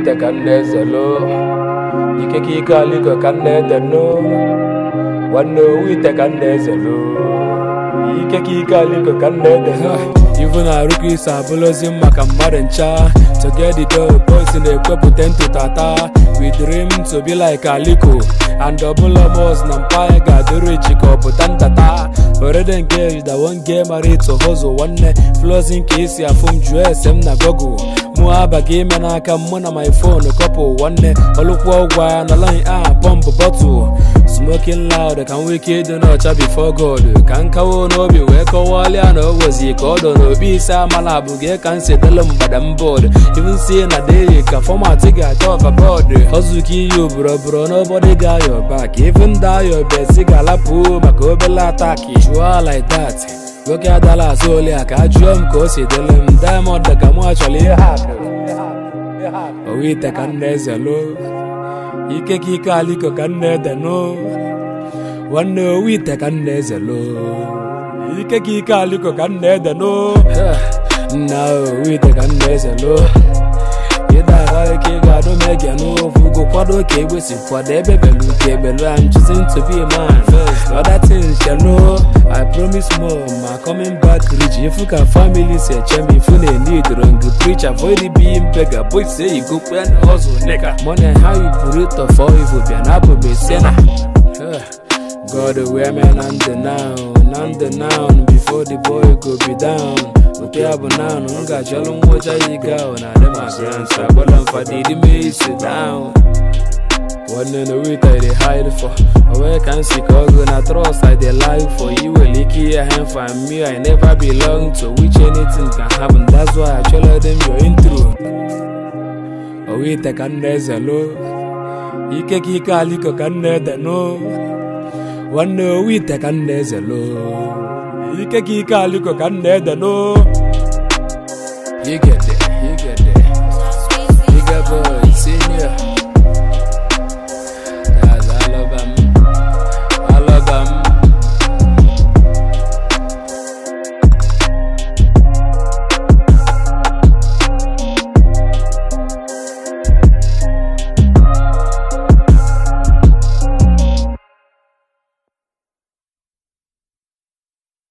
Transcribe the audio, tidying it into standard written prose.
owite ka nne zelo ikeke ike aliko ka nne deno nwanne owite ka nne zelo ikeke ike aliko ka nne deno. Even aruku isa abụlọzi maka mmadụ ncha. To get the dough, boys na-ekwepụta ntụtata. We dream to be like Aliko and double almost na mpaghara ga-adịrị ichi ka ọ pụta ntata. Already engaged, I won't get married to hustle. Nwanne flows nke isi afụ m jụọ ese m na Google. Mụ abaghị ime n'aka mụ na my phone couple. Nwanne ọlụkwụ ụgwọ ya na line pump bottle. Smoking loud ka m nwee ike ịdị n'ọcha before God. Ka nkawo n'obi wee kọwalịa na o wezi ka ọ dọ n'obi ise amala abụghị ka nsi delu mgbada m bọọdụ. Even see na day ka format ga-achọ overboard. Ọzụka iyi oboroboro nobody got your back. Even die your best ga-alapụ maka obele ataki. Chụọ like that nwoke adala azụ ole a ka ajụọ m ka o si delu m. Diamond ka mụ achọrọ ihe hapụ. Owite ka nne zelo ikeke ike aliko ka nne deno nwanne owite ka nne zelo ikeke ike aliko ka nne deno nna owite ka nne zelo ịdara ike ga-adụ m ege n'okwu go kwado ka egbesi kwado ebe belu ka ebelu. I'm choosing to be a man first, other things you know. I promise more, my coming back rich. If you can family say check me, if you need wrong preach, avoid being beggar. Boy say you go plan hustle nigga. Money how you put it off for you be an apple be sinner. God aware man and the noun before the boy go be down. Okay, I'm now nunga chalum moja yiga na dem agransa bolam fadidi me sit down. One in the week I dey hide for. Away can see cause when I trust I dey lie for you. A licky a hand for me. I never belong to which anything can happen. That's why I tell them your intro. Owite ka nne zelo ikeke ike aliko ka nne deno nwanne owite ka nne zelo ikeke ike aliko ka nne deno. You get it.